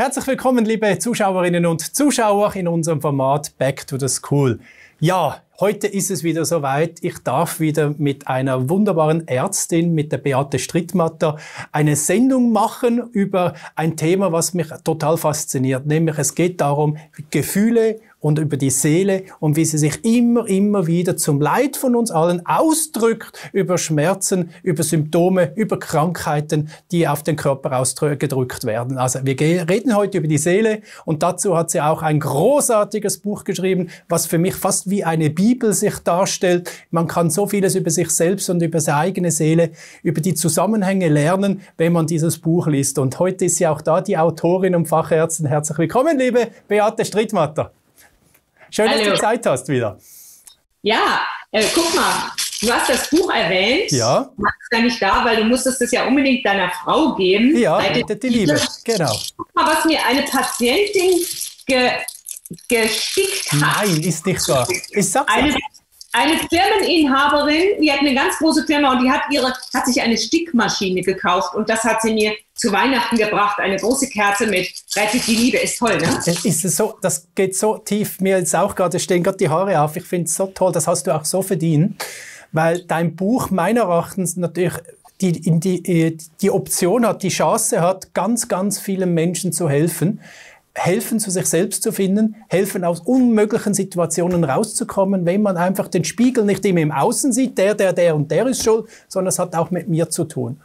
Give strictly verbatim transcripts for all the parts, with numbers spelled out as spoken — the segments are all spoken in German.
Herzlich willkommen, liebe Zuschauerinnen und Zuschauer, in unserem Format Back to the School. Ja, heute ist es wieder soweit. Ich darf wieder mit einer wunderbaren Ärztin, mit der Beate Strittmatter, eine Sendung machen über ein Thema, was mich total fasziniert. Nämlich es geht darum, Gefühle und über die Seele und wie sie sich immer, immer wieder zum Leid von uns allen ausdrückt, über Schmerzen, über Symptome, über Krankheiten, die auf den Körper ausgedrückt werden. Also wir reden heute über die Seele und dazu hat sie auch ein großartiges Buch geschrieben, was für mich fast wie eine Bibel sich darstellt. Man kann so vieles über sich selbst und über seine eigene Seele, über die Zusammenhänge lernen, wenn man dieses Buch liest. Und heute ist sie auch da, die Autorin und Fachärztin. Herzlich willkommen, liebe Beate Strittmatter. Schön, Hallo. Dass du Zeit hast wieder. Ja, äh, guck mal, du hast das Buch erwähnt. Ja. Du warst gar nicht da, weil du musstest es ja unbedingt deiner Frau geben. Ja, die, die Liebe, genau. Guck mal, was mir eine Patientin ge gestickt hat. Nein, ist nicht wahr. Ich sag's eine, eine Firmeninhaberin, die hat eine ganz große Firma und die hat, ihre, hat sich eine Stickmaschine gekauft und das hat sie mir zu Weihnachten gebracht. Eine große Kerze mit Rettet die Liebe. Ist toll, ne? Das, ist so, das geht so tief. Mir jetzt auch gerade, stehen gerade die Haare auf. Ich finde es so toll. Das hast du auch so verdient. Weil dein Buch meiner Erachtens natürlich die, die, die Option hat, die Chance hat, ganz, ganz vielen Menschen zu helfen. Helfen, zu sich selbst zu finden, helfen, aus unmöglichen Situationen rauszukommen, wenn man einfach den Spiegel nicht immer im Außen sieht, der, der, der und der ist schuld, sondern es hat auch mit mir zu tun.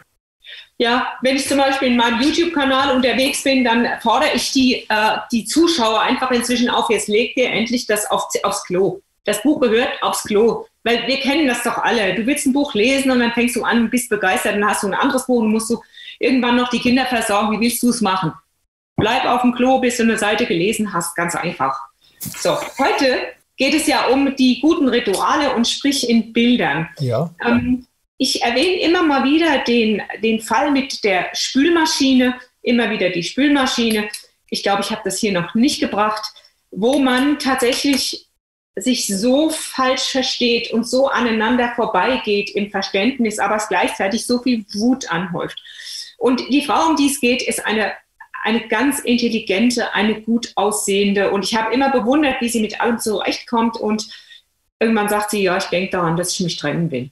Ja, wenn ich zum Beispiel in meinem YouTube-Kanal unterwegs bin, dann fordere ich die, äh, die Zuschauer einfach inzwischen auf, jetzt legt ihr endlich das auf, aufs Klo. Das Buch gehört aufs Klo, weil wir kennen das doch alle. Du willst ein Buch lesen und dann fängst du an und bist begeistert, dann hast du ein anderes Buch und musst du irgendwann noch die Kinder versorgen. Wie willst du es machen? Bleib auf dem Klo, bis du eine Seite gelesen hast, ganz einfach. So, heute geht es ja um die guten Rituale und sprich in Bildern. Ja. Ähm, ich erwähne immer mal wieder den, den Fall mit der Spülmaschine, immer wieder die Spülmaschine. Ich glaube, ich habe das hier noch nicht gebracht, wo man tatsächlich sich so falsch versteht und so aneinander vorbeigeht im Verständnis, aber es gleichzeitig so viel Wut anhäuft. Und die Frau, um die es geht, ist eine eine ganz intelligente, eine gut aussehende. Und ich habe immer bewundert, wie sie mit allem zurechtkommt. Und irgendwann sagt sie, ja, ich denke daran, dass ich mich trennen will.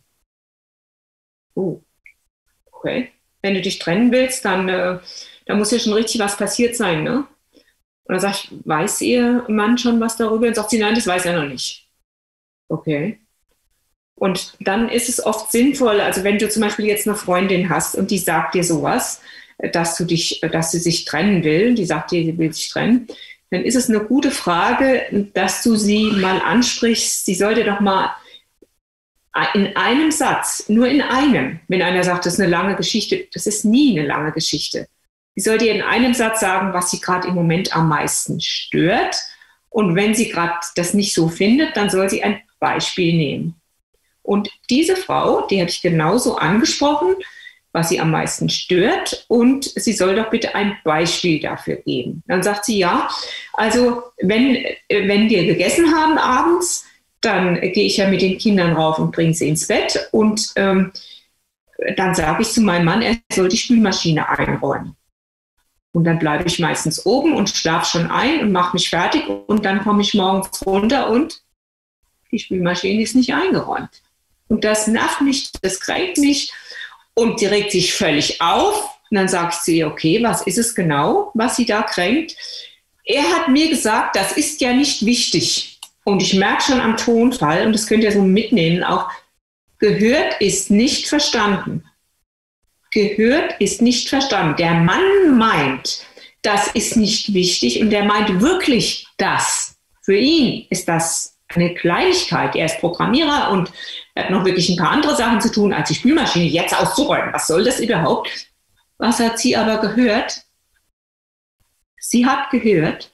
Oh, okay. Wenn du dich trennen willst, dann, äh, dann muss ja schon richtig was passiert sein, ne? Und dann sage ich, weiß ihr Mann schon was darüber? Und sagt sie, nein, das weiß er noch nicht. Okay. Und dann ist es oft sinnvoll, also wenn du zum Beispiel jetzt eine Freundin hast und die sagt dir sowas, dass du dich, dass sie sich trennen will, die sagt dir, sie will sich trennen, dann ist es eine gute Frage, dass du sie mal ansprichst. Sie sollte doch mal in einem Satz, nur in einem, wenn einer sagt, das ist eine lange Geschichte, das ist nie eine lange Geschichte. Sie sollte in einem Satz sagen, was sie gerade im Moment am meisten stört. Und wenn sie gerade das nicht so findet, dann soll sie ein Beispiel nehmen. Und diese Frau, die hatte ich genauso angesprochen, was sie am meisten stört, und sie soll doch bitte ein Beispiel dafür geben. Dann sagt sie, ja, also wenn, wenn wir gegessen haben abends, dann gehe ich ja mit den Kindern rauf und bringe sie ins Bett und ähm, dann sage ich zu meinem Mann, er soll die Spülmaschine einräumen. Und dann bleibe ich meistens oben und schlafe schon ein und mache mich fertig und dann komme ich morgens runter und die Spülmaschine ist nicht eingeräumt. Und das nervt mich, das kränkt mich. Und die regt sich völlig auf. Und dann sage ich zu ihr, okay, was ist es genau, was sie da kränkt? Er hat mir gesagt, das ist ja nicht wichtig. Und ich merke schon am Tonfall, und das könnt ihr so mitnehmen, auch gehört ist nicht verstanden. Gehört ist nicht verstanden. Der Mann meint, das ist nicht wichtig und der meint wirklich das. Für ihn ist das eine Kleinigkeit. Er ist Programmierer und er hat noch wirklich ein paar andere Sachen zu tun, als die Spülmaschine jetzt auszuräumen. Was soll das überhaupt? Was hat sie aber gehört? Sie hat gehört,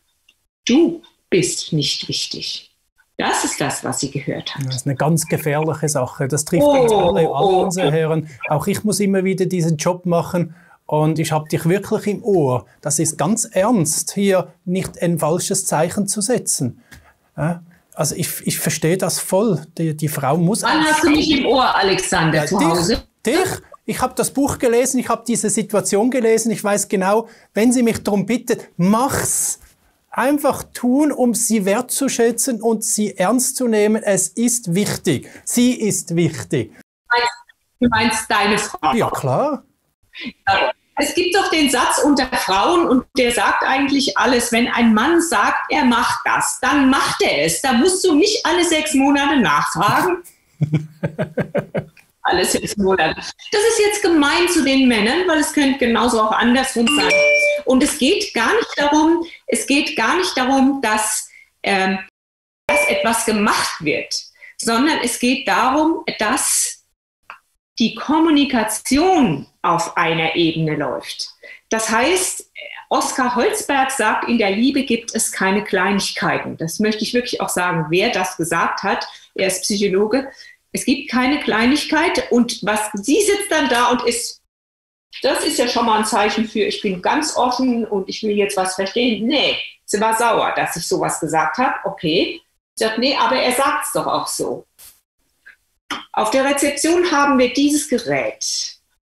du bist nicht wichtig. Das ist das, was sie gehört hat. Das ist eine ganz gefährliche Sache. Das trifft oh, uns alle, alle oh, unsere Herren. Auch ich muss immer wieder diesen Job machen. Und ich habe dich wirklich im Ohr. Das ist ganz ernst, hier nicht ein falsches Zeichen zu setzen. Ja? Also ich, ich verstehe das voll. Die, die Frau muss... Wann hast du mich im Ohr, Alexander, ja, zu dich, Hause? Dich? ich habe das Buch gelesen, ich habe diese Situation gelesen, ich weiß genau, wenn sie mich darum bittet, mach's. Einfach tun, um sie wertzuschätzen und sie ernst zu nehmen. Es ist wichtig. Sie ist wichtig. Du meinst deine Frau? Ja, klar. Es gibt doch den Satz unter Frauen und der sagt eigentlich alles. Wenn ein Mann sagt, er macht das, dann macht er es. Da musst du nicht alle sechs Monate nachfragen. Alle sechs Monate. Das ist jetzt gemein zu den Männern, weil es könnte genauso auch andersrum sein. Und es geht gar nicht darum, es geht gar nicht darum, dass, ähm, dass etwas gemacht wird, sondern es geht darum, dass die Kommunikation auf einer Ebene läuft. Das heißt, Oskar Holzberg sagt, in der Liebe gibt es keine Kleinigkeiten. Das möchte ich wirklich auch sagen, wer das gesagt hat. Er ist Psychologe. Es gibt keine Kleinigkeit. Und was sie sitzt dann da und ist, das ist ja schon mal ein Zeichen für, ich bin ganz offen und ich will jetzt was verstehen. Nee, sie war sauer, dass ich sowas gesagt habe. Okay. Sie sagt, nee, aber er sagt es doch auch so. Auf der Rezeption haben wir dieses Gerät.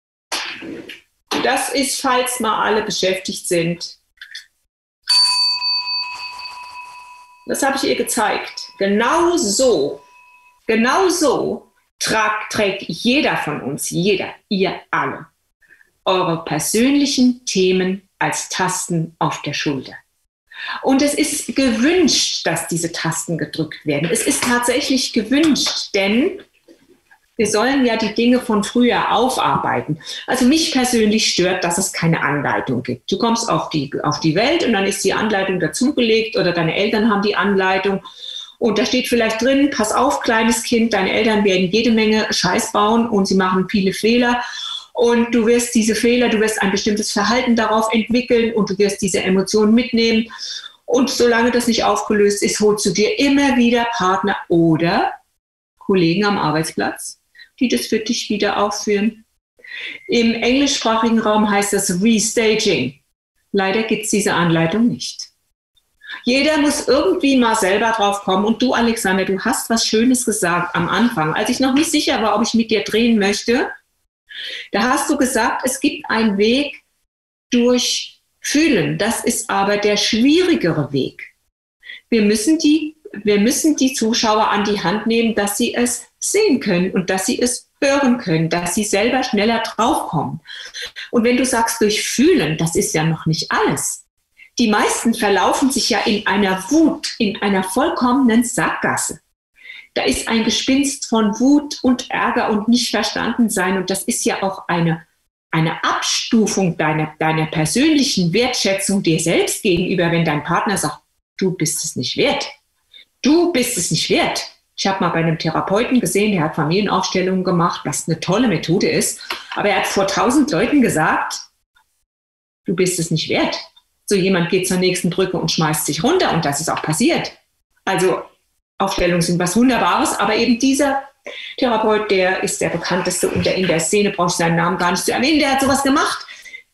Das ist, falls mal alle beschäftigt sind. Das habe ich ihr gezeigt. Genau so, genau so tragt, trägt jeder von uns, jeder, ihr alle, eure persönlichen Themen als Tasten auf der Schulter. Und es ist gewünscht, dass diese Tasten gedrückt werden. Es ist tatsächlich gewünscht, denn wir sollen ja die Dinge von früher aufarbeiten. Also mich persönlich stört, dass es keine Anleitung gibt. Du kommst auf die, auf die Welt und dann ist die Anleitung dazugelegt oder deine Eltern haben die Anleitung und da steht vielleicht drin, pass auf, kleines Kind, deine Eltern werden jede Menge Scheiß bauen und sie machen viele Fehler und du wirst diese Fehler, du wirst ein bestimmtes Verhalten darauf entwickeln und du wirst diese Emotionen mitnehmen und solange das nicht aufgelöst ist, holst du dir immer wieder Partner oder Kollegen am Arbeitsplatz, die das für dich wieder aufführen. Im englischsprachigen Raum heißt das Restaging. Leider gibt es diese Anleitung nicht. Jeder muss irgendwie mal selber drauf kommen. Und du, Alexander, du hast was Schönes gesagt am Anfang, als ich noch nicht sicher war, ob ich mit dir drehen möchte. Da hast du gesagt, es gibt einen Weg durch Fühlen. Das ist aber der schwierigere Weg. Wir müssen die Wir müssen die Zuschauer an die Hand nehmen, dass sie es sehen können und dass sie es hören können, dass sie selber schneller draufkommen. Und wenn du sagst, durch Fühlen, das ist ja noch nicht alles. Die meisten verlaufen sich ja in einer Wut, in einer vollkommenen Sackgasse. Da ist ein Gespinst von Wut und Ärger und nicht verstanden sein. Und das ist ja auch eine, eine Abstufung deiner, deiner persönlichen Wertschätzung dir selbst gegenüber, wenn dein Partner sagt, du bist es nicht wert. Du bist es nicht wert. Ich habe mal bei einem Therapeuten gesehen, der hat Familienaufstellungen gemacht, was eine tolle Methode ist. Aber er hat vor tausend Leuten gesagt, du bist es nicht wert. So jemand geht zur nächsten Brücke und schmeißt sich runter und das ist auch passiert. Also Aufstellungen sind was Wunderbares, aber eben dieser Therapeut, der ist der bekannteste und der in der Szene, brauche ich seinen Namen gar nicht zu erwähnen, der hat sowas gemacht.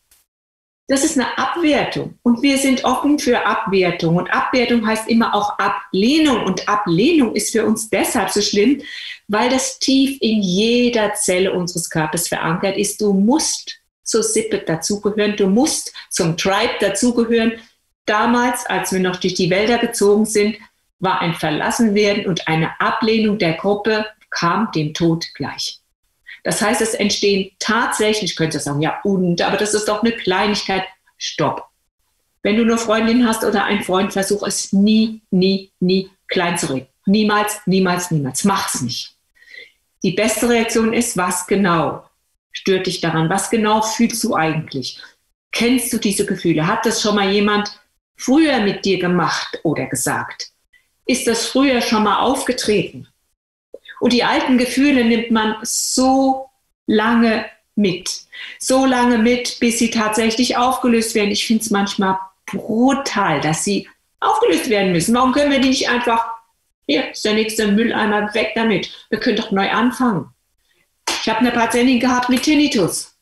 Das ist eine Abwertung und wir sind offen für Abwertung und Abwertung heißt immer auch Ablehnung und Ablehnung ist für uns deshalb so schlimm, weil das tief in jeder Zelle unseres Körpers verankert ist. Du musst zur Sippe dazugehören, du musst zum Tribe dazugehören. Damals, als wir noch durch die Wälder gezogen sind, war ein Verlassenwerden und eine Ablehnung der Gruppe, kam dem Tod gleich. Das heißt, es entstehen tatsächlich, ich könnte sagen, ja und, aber das ist doch eine Kleinigkeit. Stopp. Wenn du eine Freundin hast oder einen Freund, versuch es nie, nie, nie klein zu reden. Niemals, niemals, niemals. Mach's nicht. Die beste Reaktion ist, was genau stört dich daran? Was genau fühlst du eigentlich? Kennst du diese Gefühle? Hat das schon mal jemand früher mit dir gemacht oder gesagt? Ist das früher schon mal aufgetreten? Und die alten Gefühle nimmt man so lange mit. So lange mit, bis sie tatsächlich aufgelöst werden. Ich finde es manchmal brutal, dass sie aufgelöst werden müssen. Warum können wir die nicht einfach, hier ist der nächste Mülleimer, weg damit. Wir können doch neu anfangen. Ich habe eine Patientin gehabt mit Tinnitus.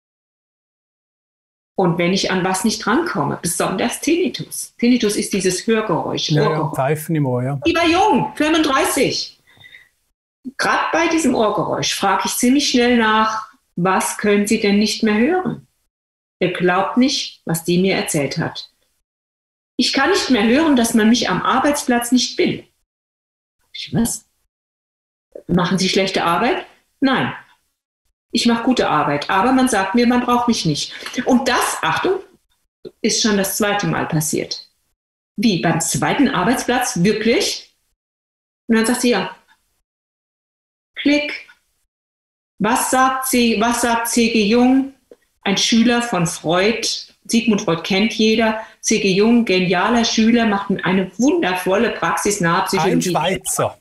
Und wenn ich an was nicht rankomme, besonders Tinnitus. Tinnitus ist dieses Hörgeräusch. Ja, ja, Pfeifen im Ohr, ja. Die war jung, fünfunddreißig. Gerade bei diesem Ohrgeräusch frage ich ziemlich schnell nach, was können Sie denn nicht mehr hören? Er glaubt nicht, was die mir erzählt hat. Ich kann nicht mehr hören, dass man mich am Arbeitsplatz nicht will. Ich, was? Machen Sie schlechte Arbeit? Nein. Ich mache gute Arbeit, aber man sagt mir, man braucht mich nicht. Und das, Achtung, ist schon das zweite Mal passiert. Wie, beim zweiten Arbeitsplatz? Wirklich? Und dann sagt sie, ja. Klick. Was sagt sie, was sagt C G Jung, ein Schüler von Freud? Sigmund Freud kennt jeder. C G Jung, genialer Schüler, macht eine wundervolle praxisnahe Psychologie. Ein Schweizer.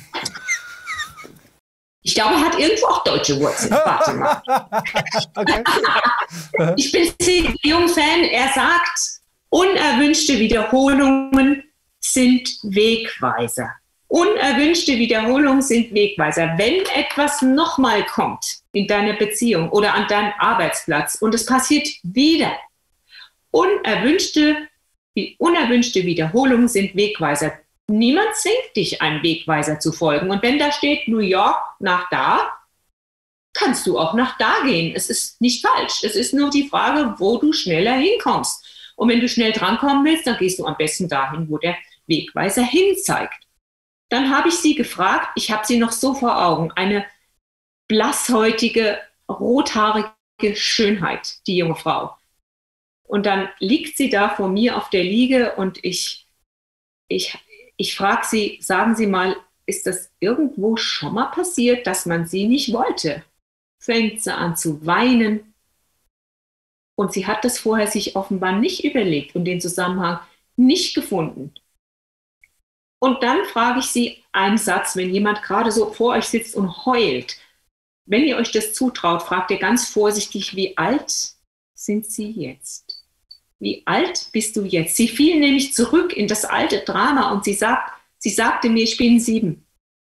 Ich glaube, er hat irgendwo auch deutsche Wurzeln. Warte mal. Okay. Ich bin C G Jung-Fan. Er sagt, unerwünschte Wiederholungen sind Wegweiser. Unerwünschte Wiederholungen sind Wegweiser. Wenn etwas nochmal kommt in deiner Beziehung oder an deinem Arbeitsplatz und es passiert wieder, unerwünschte, unerwünschte Wiederholungen sind Wegweiser. Niemand zwingt dich, einem Wegweiser zu folgen. Und wenn da steht New York nach da, kannst du auch nach da gehen. Es ist nicht falsch. Es ist nur die Frage, wo du schneller hinkommst. Und wenn du schnell drankommen willst, dann gehst du am besten dahin, wo der Wegweiser hinzeigt. Dann habe ich sie gefragt, ich habe sie noch so vor Augen, eine blasshäutige, rothaarige Schönheit, die junge Frau. Und dann liegt sie da vor mir auf der Liege und ich, ich, ich frage sie, sagen Sie mal, ist das irgendwo schon mal passiert, dass man sie nicht wollte? Fängt sie an zu weinen. Und sie hat das vorher sich offenbar nicht überlegt und den Zusammenhang nicht gefunden. Und dann frage ich sie einen Satz, wenn jemand gerade so vor euch sitzt und heult. Wenn ihr euch das zutraut, fragt ihr ganz vorsichtig, wie alt sind Sie jetzt? Wie alt bist du jetzt? Sie fiel nämlich zurück in das alte Drama und sie, sagt, sie sagte mir, ich bin sieben.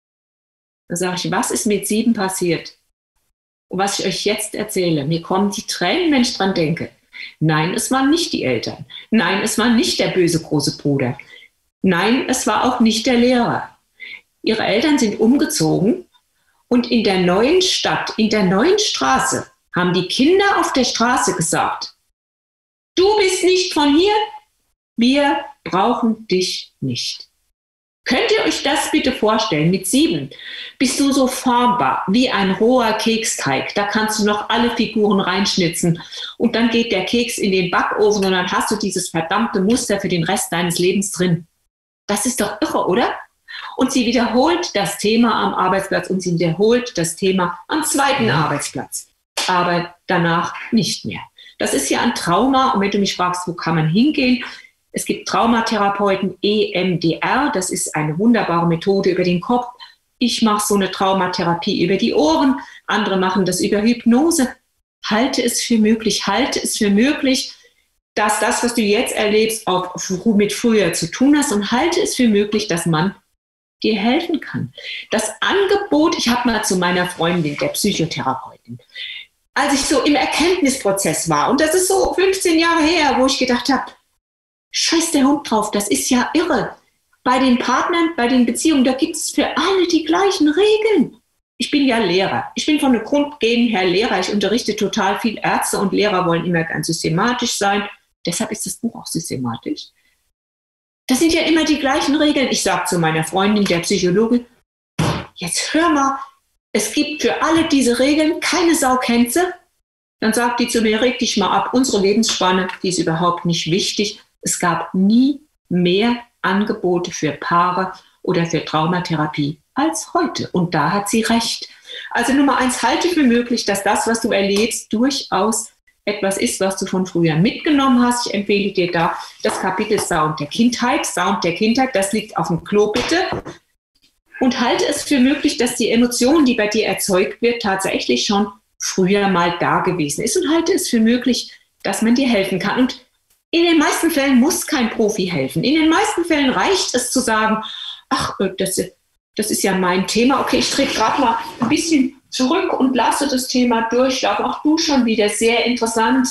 Da sage ich, was ist mit sieben passiert? Und was ich euch jetzt erzähle, mir kommen die Tränen, wenn ich dran denke. Nein, es waren nicht die Eltern. Nein, es war nicht der böse große Bruder. Nein, es war auch nicht der Lehrer. Ihre Eltern sind umgezogen und in der neuen Stadt, in der neuen Straße, haben die Kinder auf der Straße gesagt, du bist nicht von hier, wir brauchen dich nicht. Könnt ihr euch das bitte vorstellen? Mit sieben bist du so formbar wie ein roher Keksteig. Da kannst du noch alle Figuren reinschnitzen und dann geht der Keks in den Backofen und dann hast du dieses verdammte Muster für den Rest deines Lebens drin. Das ist doch irre, oder? Und sie wiederholt das Thema am Arbeitsplatz und sie wiederholt das Thema am zweiten Arbeitsplatz. Aber danach nicht mehr. Das ist ja ein Trauma. Und wenn du mich fragst, wo kann man hingehen? Es gibt Traumatherapeuten, E M D R. Das ist eine wunderbare Methode über den Kopf. Ich mache so eine Traumatherapie über die Ohren. Andere machen das über Hypnose. Halte es für möglich, halte es für möglich, dass das, was du jetzt erlebst, auch mit früher zu tun hast und halte es für möglich, dass man dir helfen kann. Das Angebot, ich habe mal zu meiner Freundin, der Psychotherapeutin, als ich so im Erkenntnisprozess war, und das ist so fünfzehn Jahre her, wo ich gedacht habe, scheiß der Hund drauf, das ist ja irre. Bei den Partnern, bei den Beziehungen, da gibt es für alle die gleichen Regeln. Ich bin ja Lehrer. Ich bin von der Grundgehen her Lehrer. Ich unterrichte total viel. Ärzte und Lehrer wollen immer ganz systematisch sein. Deshalb ist das Buch auch systematisch. Das sind ja immer die gleichen Regeln. Ich sage zu meiner Freundin, der Psychologin, jetzt hör mal, es gibt für alle diese Regeln, keine Sau kennt sie. Dann sagt die zu mir, reg dich mal ab, unsere Lebensspanne, die ist überhaupt nicht wichtig. Es gab nie mehr Angebote für Paare oder für Traumatherapie als heute. Und da hat sie recht. Also Nummer eins, halte für möglich, dass das, was du erlebst, durchaus etwas ist, was du von früher mitgenommen hast. Ich empfehle dir da das Kapitel Sound der Kindheit. Sound der Kindheit, das liegt auf dem Klo bitte. Und halte es für möglich, dass die Emotion, die bei dir erzeugt wird, tatsächlich schon früher mal da gewesen ist. Und halte es für möglich, dass man dir helfen kann. Und in den meisten Fällen muss kein Profi helfen. In den meisten Fällen reicht es zu sagen, ach, das, das ist ja mein Thema. Okay, ich trete gerade mal ein bisschen zurück und lasse das Thema durchlaufen. Auch du schon wieder, sehr interessant.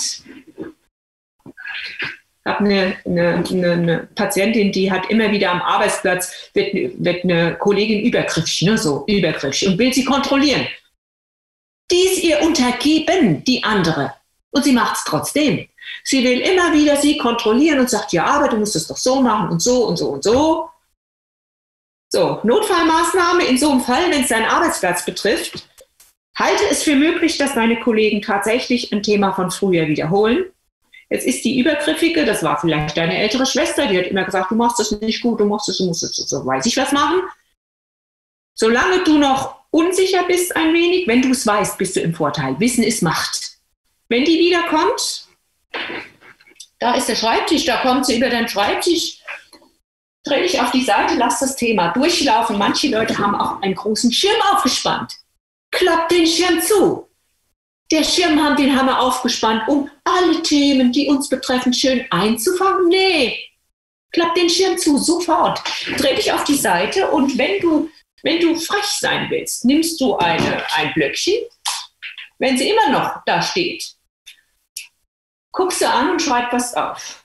Ich habe eine, eine, eine, eine Patientin, die hat immer wieder am Arbeitsplatz, wird, wird eine Kollegin übergriffig, ne, so übergriffig und will sie kontrollieren. Die ist ihr untergeben, die andere. Und sie macht es trotzdem. Sie will immer wieder sie kontrollieren und sagt, ja, aber du musst es doch so machen und so und so und so. So, Notfallmaßnahme in so einem Fall, wenn es deinen Arbeitsplatz betrifft, halte es für möglich, dass deine Kollegen tatsächlich ein Thema von früher wiederholen. Jetzt ist die Übergriffige, das war vielleicht deine ältere Schwester, die hat immer gesagt, du machst das nicht gut, du machst das, du musst es so, weiß ich was machen. Solange du noch unsicher bist ein wenig, wenn du es weißt, bist du im Vorteil. Wissen ist Macht. Wenn die wiederkommt, da ist der Schreibtisch, da kommt sie über den Schreibtisch, dreh dich auf die Seite, lass das Thema durchlaufen. Manche Leute haben auch einen großen Schirm aufgespannt. Klappt den Schirm zu. Der Schirm haben, den haben wir aufgespannt, um alle Themen, die uns betreffen, schön einzufangen. Nee, klapp den Schirm zu, sofort. Dreh dich auf die Seite und wenn du, wenn du frech sein willst, nimmst du eine, ein Blöckchen, wenn sie immer noch da steht, guckst du an und schreib was auf.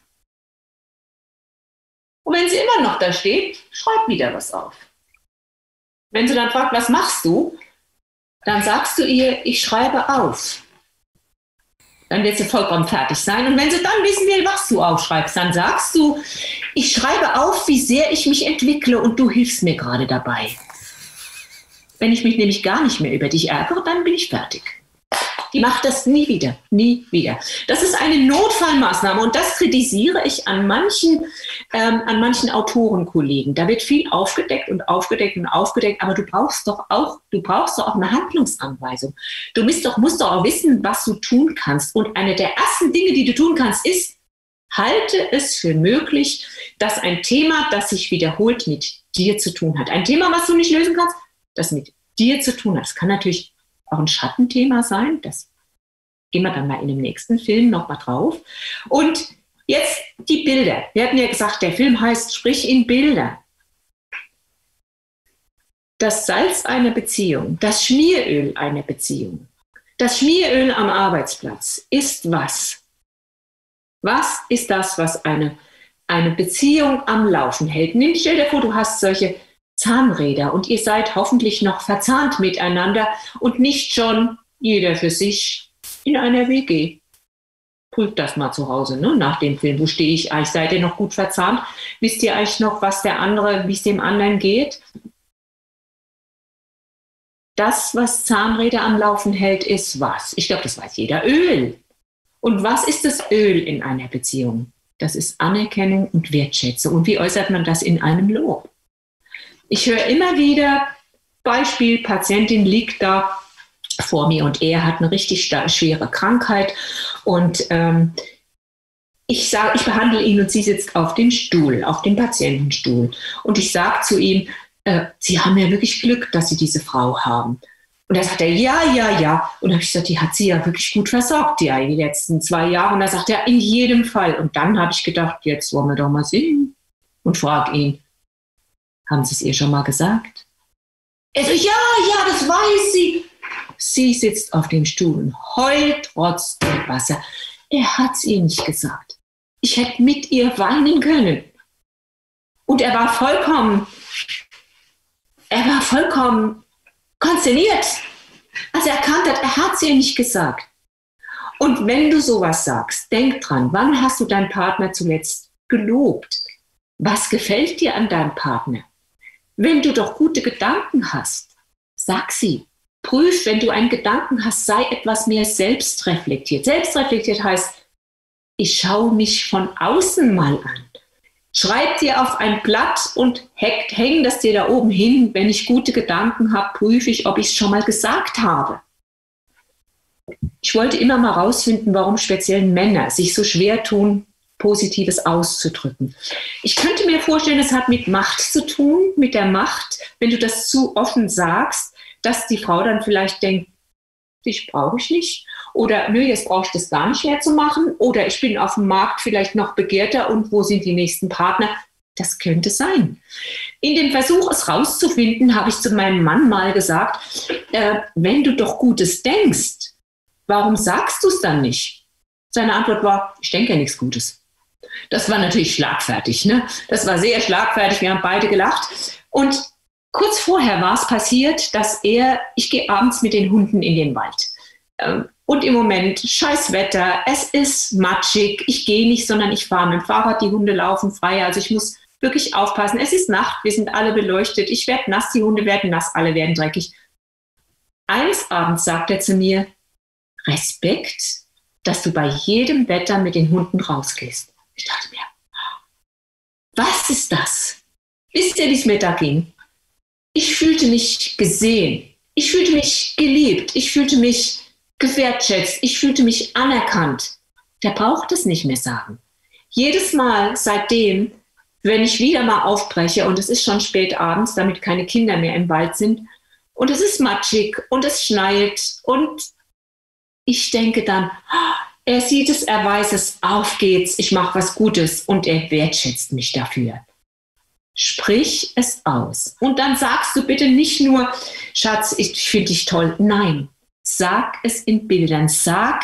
Und wenn sie immer noch da steht, schreib wieder was auf. Wenn sie dann fragt, was machst du? Dann sagst du ihr, ich schreibe auf. Dann wird sie vollkommen fertig sein. Und wenn sie dann wissen will, was du aufschreibst, dann sagst du, ich schreibe auf, wie sehr ich mich entwickle und du hilfst mir gerade dabei. Wenn ich mich nämlich gar nicht mehr über dich ärgere, dann bin ich fertig. Die macht das nie wieder, nie wieder. Das ist eine Notfallmaßnahme und das kritisiere ich an manchen, ähm, an manchen Autorenkollegen. Da wird viel aufgedeckt und aufgedeckt und aufgedeckt, aber du brauchst doch auch, du brauchst doch auch eine Handlungsanweisung. Du musst doch, musst doch auch wissen, was du tun kannst. Und eine der ersten Dinge, die du tun kannst, ist, halte es für möglich, dass ein Thema, das sich wiederholt, mit dir zu tun hat. Ein Thema, was du nicht lösen kannst, das mit dir zu tun hat. Das kann natürlich auch ein Schattenthema sein. Das gehen wir dann mal in dem nächsten Film noch mal drauf. Und jetzt die Bilder. Wir hatten ja gesagt, der Film heißt Sprich in Bilder. Das Salz einer Beziehung, das Schmieröl einer Beziehung, das Schmieröl am Arbeitsplatz ist was? Was ist das, was eine, eine Beziehung am Laufen hält? Nimm, stell dir vor, du hast solche Zahnräder und ihr seid hoffentlich noch verzahnt miteinander und nicht schon jeder für sich in einer W G. Prüft das mal zu Hause, ne? Nach dem Film. Wo stehe ich eigentlich? Seid ihr noch gut verzahnt? Wisst ihr eigentlich noch, was der andere, wie es dem anderen geht? Das, was Zahnräder am Laufen hält, ist was? Ich glaube, das weiß jeder. Öl. Und was ist das Öl in einer Beziehung? Das ist Anerkennung und Wertschätzung. Und wie äußert man das in einem Lob? Ich höre immer wieder, Beispiel, Patientin liegt da vor mir und er hat eine richtig schwere Krankheit und ähm, ich sage, ich behandle ihn und sie sitzt auf dem Stuhl, auf dem Patientenstuhl und ich sage zu ihm, äh, Sie haben ja wirklich Glück, dass Sie diese Frau haben. Und da sagt er, ja, ja, ja. Und dann habe ich gesagt, die hat sie ja wirklich gut versorgt, ja, die letzten zwei Jahre. Und da sagt er, in jedem Fall. Und dann habe ich gedacht, jetzt wollen wir doch mal sehen und frage ihn, haben Sie es ihr schon mal gesagt? Er so, ja, ja, das weiß sie. Sie sitzt auf dem Stuhl und heult trotz dem Wasser. Er hat es ihr nicht gesagt. Ich hätte mit ihr weinen können. Und er war vollkommen, er war vollkommen konsterniert, als er erkannt hat, er hat es ihr nicht gesagt. Und wenn du sowas sagst, denk dran, wann hast du deinen Partner zuletzt gelobt? Was gefällt dir an deinem Partner? Wenn du doch gute Gedanken hast, sag sie. Prüf, wenn du einen Gedanken hast, sei etwas mehr selbstreflektiert. Selbstreflektiert heißt, ich schaue mich von außen mal an. Schreib dir auf ein Blatt und häng das dir da oben hin. Wenn ich gute Gedanken habe, prüfe ich, ob ich es schon mal gesagt habe. Ich wollte immer mal rausfinden, warum speziell Männer sich so schwer tun, Positives auszudrücken. Ich könnte mir vorstellen, es hat mit Macht zu tun, mit der Macht, wenn du das zu offen sagst, dass die Frau dann vielleicht denkt, dich brauche ich nicht. Oder nö, jetzt brauchst du das gar nicht mehr zu machen. Oder ich bin auf dem Markt vielleicht noch begehrter und wo sind die nächsten Partner? Das könnte sein. In dem Versuch, es rauszufinden, habe ich zu meinem Mann mal gesagt, äh, wenn du doch Gutes denkst, warum sagst du es dann nicht? Seine Antwort war, ich denke ja nichts Gutes. Das war natürlich schlagfertig, ne? Das war sehr schlagfertig, wir haben beide gelacht. Und kurz vorher war es passiert, dass er, ich gehe abends mit den Hunden in den Wald. Und im Moment scheiß Wetter, es ist matschig, ich gehe nicht, sondern ich fahre mit dem Fahrrad, die Hunde laufen frei, also ich muss wirklich aufpassen. Es ist Nacht, wir sind alle beleuchtet, ich werde nass, die Hunde werden nass, alle werden dreckig. Eines Abends sagt er zu mir, Respekt, dass du bei jedem Wetter mit den Hunden rausgehst. Ich dachte mir, was ist das? Wisst ihr, wie es mir da ging? Ich fühlte mich gesehen, ich fühlte mich geliebt, ich fühlte mich gewertschätzt, ich fühlte mich anerkannt. Der braucht es nicht mehr sagen. Jedes Mal seitdem, wenn ich wieder mal aufbreche und es ist schon spät abends, damit keine Kinder mehr im Wald sind und es ist matschig und es schneit und ich denke dann, er sieht es, er weiß es, auf geht's, ich mache was Gutes und er wertschätzt mich dafür. Sprich es aus. Und dann sagst du bitte nicht nur, Schatz, ich finde dich toll. Nein, sag es in Bildern. Sag,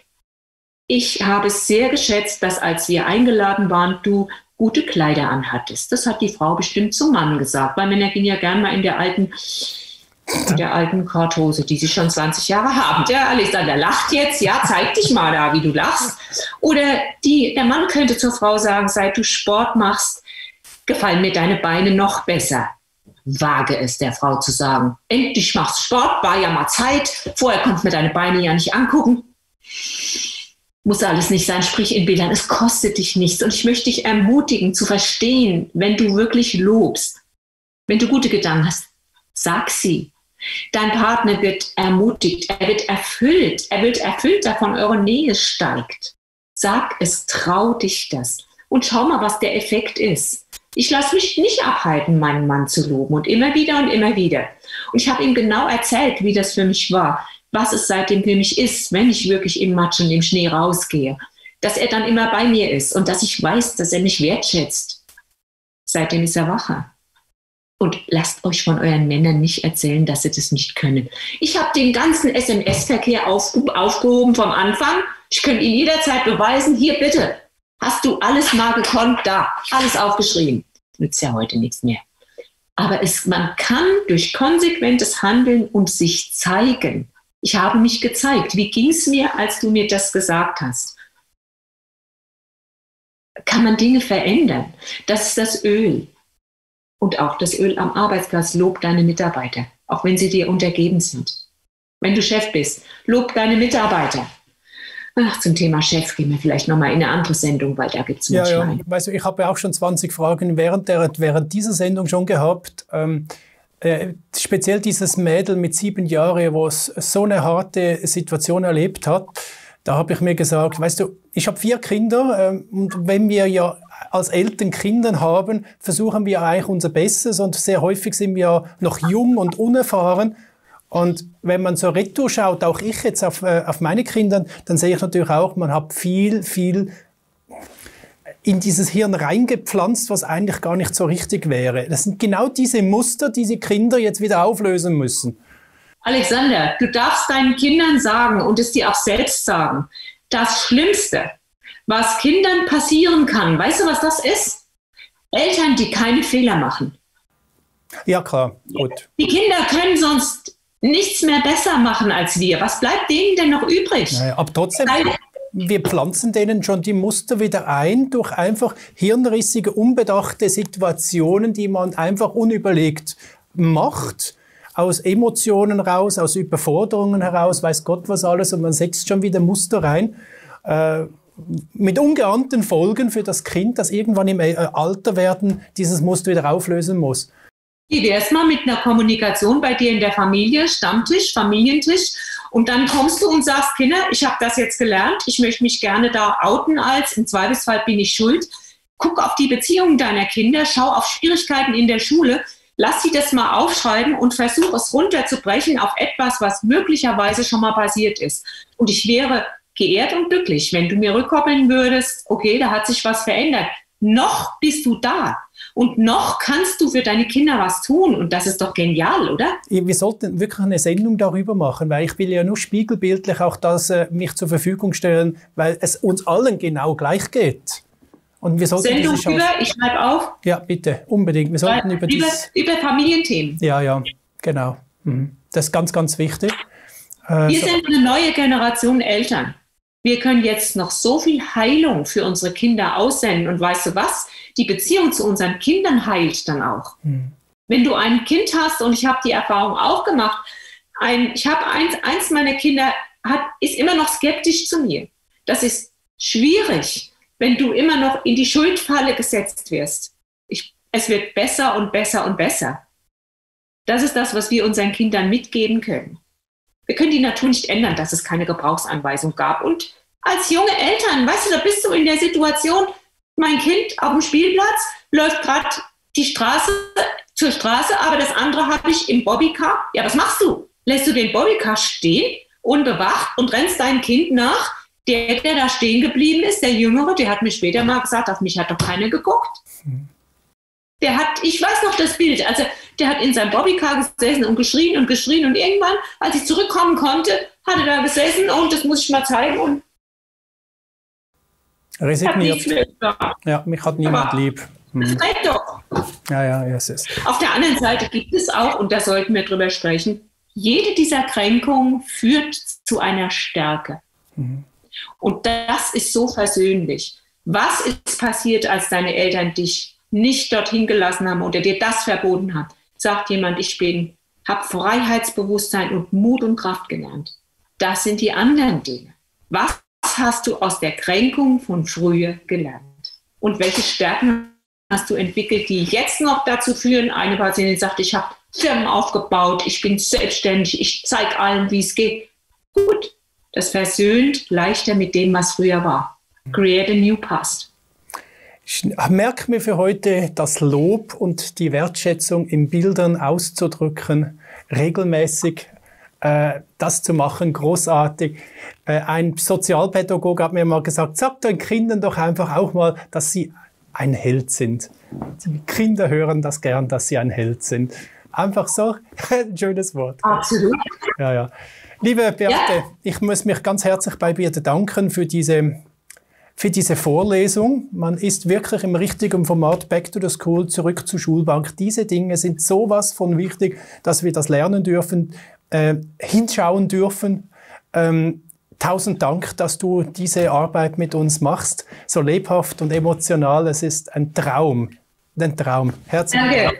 ich habe es sehr geschätzt, dass als wir eingeladen waren, du gute Kleider anhattest. Das hat die Frau bestimmt zum Mann gesagt, weil Männer gehen ja gern mal in der alten, in der alten Korthose, die sie schon zwanzig Jahre haben. Der Alexander lacht jetzt, ja, zeig dich mal da, wie du lachst. Oder die, der Mann könnte zur Frau sagen, seit du Sport machst, gefallen mir deine Beine noch besser. Wage es der Frau zu sagen, endlich machst du Sport, war ja mal Zeit, vorher konntest du mir deine Beine ja nicht angucken. Muss alles nicht sein, sprich in Bildern, es kostet dich nichts. Und ich möchte dich ermutigen zu verstehen, wenn du wirklich lobst, wenn du gute Gedanken hast, sag sie. Dein Partner wird ermutigt, er wird erfüllt, er wird erfüllt davon, eure Nähe steigt. Sag es, trau dich das. Und schau mal, was der Effekt ist. Ich lasse mich nicht abhalten, meinen Mann zu loben und immer wieder und immer wieder. Und ich habe ihm genau erzählt, wie das für mich war, was es seitdem für mich ist, wenn ich wirklich im Matsch und im Schnee rausgehe. Dass er dann immer bei mir ist und dass ich weiß, dass er mich wertschätzt. Seitdem ist er wacher. Und lasst euch von euren Männern nicht erzählen, dass sie das nicht können. Ich habe den ganzen S M S-Verkehr auf, aufgehoben vom Anfang. Ich könnte Ihnen jederzeit beweisen, hier bitte. Hast du alles mal gekonnt? Da, alles aufgeschrieben. Nützt ja heute nichts mehr. Aber es, man kann durch konsequentes Handeln und sich zeigen. Ich habe mich gezeigt. Wie ging es mir, als du mir das gesagt hast? Kann man Dinge verändern? Das ist das Öl. Und auch das Öl am Arbeitsplatz. Lob deine Mitarbeiter, auch wenn sie dir untergeben sind. Wenn du Chef bist, lob deine Mitarbeiter. Ach, zum Thema Chef gehen wir vielleicht nochmal in eine andere Sendung, weil da gibt es ja, ja, weißt du, ich habe ja auch schon zwanzig Fragen während, der, während dieser Sendung schon gehabt. Ähm, äh, speziell dieses Mädel mit sieben Jahren, wo es so eine harte Situation erlebt hat, da habe ich mir gesagt, weißt du, ich habe vier Kinder ähm, und wenn wir ja als Eltern Kinder haben, versuchen wir eigentlich unser Bestes und sehr häufig sind wir noch jung und unerfahren. Und wenn man so retour schaut, auch ich jetzt auf, äh, auf meine Kinder, dann sehe ich natürlich auch, man hat viel, viel in dieses Hirn reingepflanzt, was eigentlich gar nicht so richtig wäre. Das sind genau diese Muster, die die Kinder jetzt wieder auflösen müssen. Alexander, du darfst deinen Kindern sagen und es dir auch selbst sagen, das Schlimmste, was Kindern passieren kann, weißt du, was das ist? Eltern, die keine Fehler machen. Ja, klar, gut. Die Kinder können sonst nichts mehr besser machen als wir. Was bleibt denen denn noch übrig? Naja, aber trotzdem, wir pflanzen denen schon die Muster wieder ein durch einfach hirnrissige, unbedachte Situationen, die man einfach unüberlegt macht, aus Emotionen raus, aus Überforderungen heraus, weiß Gott was alles, und man setzt schon wieder Muster rein, äh, mit ungeahnten Folgen für das Kind, das irgendwann im Alter werden dieses Muster wieder auflösen muss. Wie wär's mal mit einer Kommunikation bei dir in der Familie, Stammtisch, Familientisch, und dann kommst du und sagst, Kinder, ich habe das jetzt gelernt, ich möchte mich gerne da outen als, im Zweifelsfall bin ich schuld. Guck auf die Beziehungen deiner Kinder, schau auf Schwierigkeiten in der Schule, lass sie das mal aufschreiben und versuch es runterzubrechen auf etwas, was möglicherweise schon mal passiert ist. Und ich wäre geehrt und glücklich, wenn du mir rückkoppeln würdest, okay, da hat sich was verändert. Noch bist du da. Und noch kannst du für deine Kinder was tun. Und das ist doch genial, oder? Wir sollten wirklich eine Sendung darüber machen, weil ich will ja nur spiegelbildlich auch das äh, mich zur Verfügung stellen, weil es uns allen genau gleich geht. Und wir sollten Sendung über, ich schreibe auf. Ja, bitte, unbedingt. Wir sollten über, über, dies, über Familienthemen. Ja, ja, genau. Mhm. Das ist ganz, ganz wichtig. Äh, Wir so. sind eine neue Generation Eltern. Wir können jetzt noch so viel Heilung für unsere Kinder aussenden. Und weißt du was? Die Beziehung zu unseren Kindern heilt dann auch. Hm. Wenn du ein Kind hast, und ich habe die Erfahrung auch gemacht, ein, ich habe eins, eins meiner Kinder hat, ist immer noch skeptisch zu mir. Das ist schwierig, wenn du immer noch in die Schuldfalle gesetzt wirst. Ich, es wird besser und besser und besser. Das ist das, was wir unseren Kindern mitgeben können. Wir können die Natur nicht ändern, dass es keine Gebrauchsanweisung gab. Und als junge Eltern, weißt du, da bist du in der Situation, mein Kind auf dem Spielplatz läuft gerade die Straße zur Straße, aber das andere habe ich im Bobbycar. Ja, was machst du? Lässt du den Bobbycar stehen, unbewacht, und rennst dein Kind nach? Der, der da stehen geblieben ist, der Jüngere, der hat mir später mal gesagt, auf mich hat doch keiner geguckt. Der hat, ich weiß noch das Bild, also der hat in seinem Bobbycar gesessen und geschrien und geschrien, und irgendwann, als ich zurückkommen konnte, hat er da gesessen, und das muss ich mal zeigen, und resigniert. Ja, mich hat niemand aber lieb. Hm. Das reicht doch. Ja, ja, ja, es ist. Auf der anderen Seite gibt es auch, und da sollten wir drüber sprechen, jede dieser Kränkungen führt zu einer Stärke. Mhm. Und das ist so versöhnlich. Was ist passiert, als deine Eltern dich nicht dorthin gelassen haben oder dir das verboten haben? Sagt jemand, ich bin, habe Freiheitsbewusstsein und Mut und Kraft gelernt. Das sind die anderen Dinge. Was hast du aus der Kränkung von früher gelernt? Und welche Stärken hast du entwickelt, die jetzt noch dazu führen? Eine Patientin sagt, ich habe Firmen aufgebaut, ich bin selbstständig, ich zeige allen, wie es geht. Gut, das versöhnt leichter mit dem, was früher war. Create a new past. Ich merke mir für heute, das Lob und die Wertschätzung in Bildern auszudrücken, regelmäßig äh, das zu machen, großartig. Äh, ein Sozialpädagoge hat mir mal gesagt, sag deinen Kindern doch einfach auch mal, dass sie ein Held sind. Die Kinder hören das gern, dass sie ein Held sind. Einfach so, ein schönes Wort. Absolut. Ja, ja. Liebe Beate, ja. Ich muss mich ganz herzlich bei dir bedanken für diese, für diese Vorlesung. Man ist wirklich im richtigen Format, back to the school, zurück zur Schulbank. Diese Dinge sind sowas von wichtig, dass wir das lernen dürfen, äh, hinschauen dürfen. Ähm, tausend Dank, dass du diese Arbeit mit uns machst, so lebhaft und emotional. Es ist ein Traum. Ein Traum. Herzlichen Dank.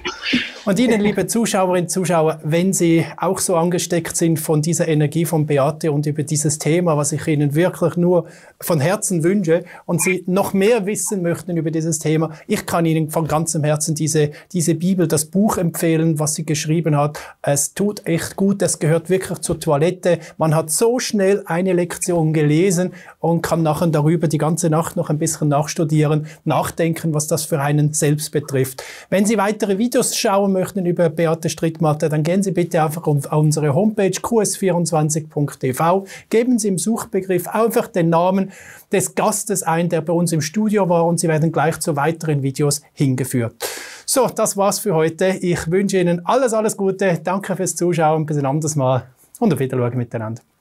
Und Ihnen, liebe Zuschauerinnen und Zuschauer, wenn Sie auch so angesteckt sind von dieser Energie von Beate und über dieses Thema, was ich Ihnen wirklich nur von Herzen wünsche, und Sie noch mehr wissen möchten über dieses Thema, ich kann Ihnen von ganzem Herzen diese, diese Bibel, das Buch empfehlen, was sie geschrieben hat. Es tut echt gut, es gehört wirklich zur Toilette. Man hat so schnell eine Lektion gelesen und kann nachher darüber die ganze Nacht noch ein bisschen nachstudieren, nachdenken, was das für einen selbst betrifft. Wenn Sie weitere Videos schauen möchten über Beate Strittmatter, dann gehen Sie bitte einfach auf unsere Homepage q s vierundzwanzig punkt t v, geben Sie im Suchbegriff einfach den Namen des Gastes ein, der bei uns im Studio war, und Sie werden gleich zu weiteren Videos hingeführt. So, das war's für heute. Ich wünsche Ihnen alles, alles Gute. Danke fürs Zuschauen. Bis ein anderes Mal und auf Wiedersehen miteinander.